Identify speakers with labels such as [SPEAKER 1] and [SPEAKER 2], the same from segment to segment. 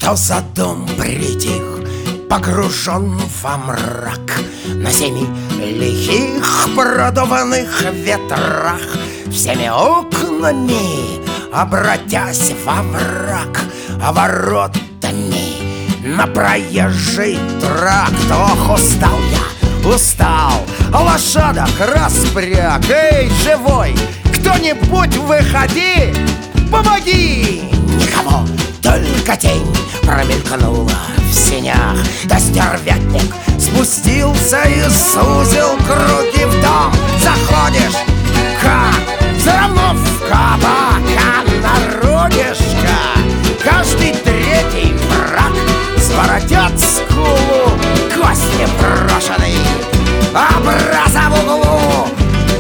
[SPEAKER 1] Что за дом притих, погружен во мрак, на семи лихих продуваных ветрах, всеми окнами обратясь во враг, а воротами на проезжий тракт. Ох, устал я, устал, лошадок распряг. Эй, живой, кто-нибудь выходи, помоги! Никого, только тень промелькнула в сенях. Да стервятник спустился и сузил круги в дом. Заходишь, как все равно в кабак, а народишко каждый третий враг. Своротят скулу кости брошенные, образа в углу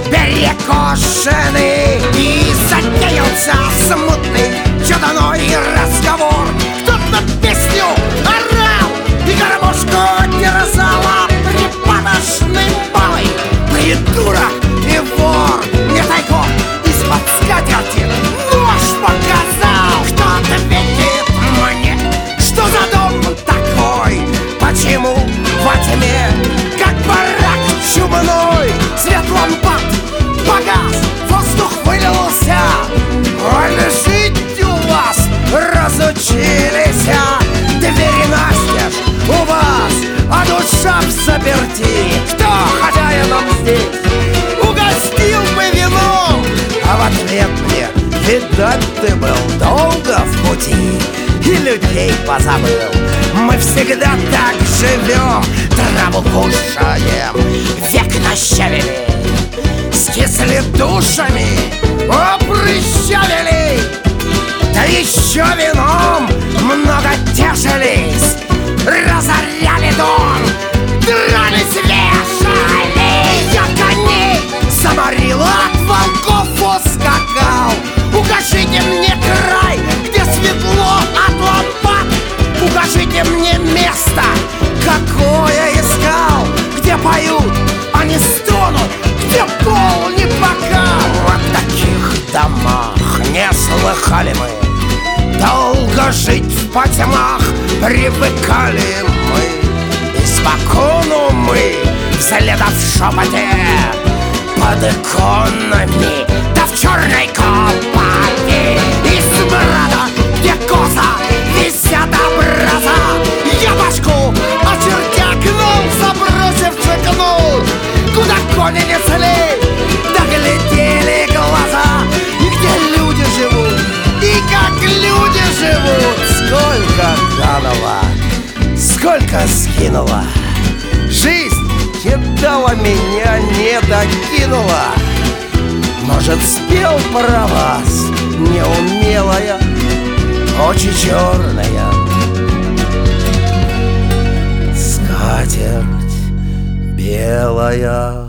[SPEAKER 1] перекошены. И затеялся смутный чудной разговор. Кто-то песню орал и гармошку терзала припадочный малый придурок и вор. Мне тайком из-под скатерти нож показал. Кто-то ответит мне, что за дом такой, почему во тьме, как барак чумной, свет лампад погас, воздух вылился. Ой, жить у вас разучились, двери настежь у вас, а душа в заперти. Кто хозяином здесь угостил бы вином? А в ответ мне: видать, ты был долго в пути и людей позабыл. Мы всегда так живем, траву кушаем, век нащавили, скисли душами, опрыщавили, да еще вином много тежились, разоряли дом, дрались, вешали. Я коней заморил, от волков ускакал. Укажите мне край, где светло от лампад. Укажите мне место, какое искал, где поют, а не стонут, где пол не покал. В таких домах не слыхали мы, долго жить в потьмах привыкали мы. Испокону мы вследов в шепоте под иконами, да в черной копоте. Из смрада, где косо висят образа, я башку очертя гнул, забросив чекнул. Куда кони несли, да глядели глаза, и где люди живут, и как люди живут. Сколько кануло, сколько скинула, жизнь кидала, меня не докинула. Может, спел про вас неумелая, очи черная, скатерть белая.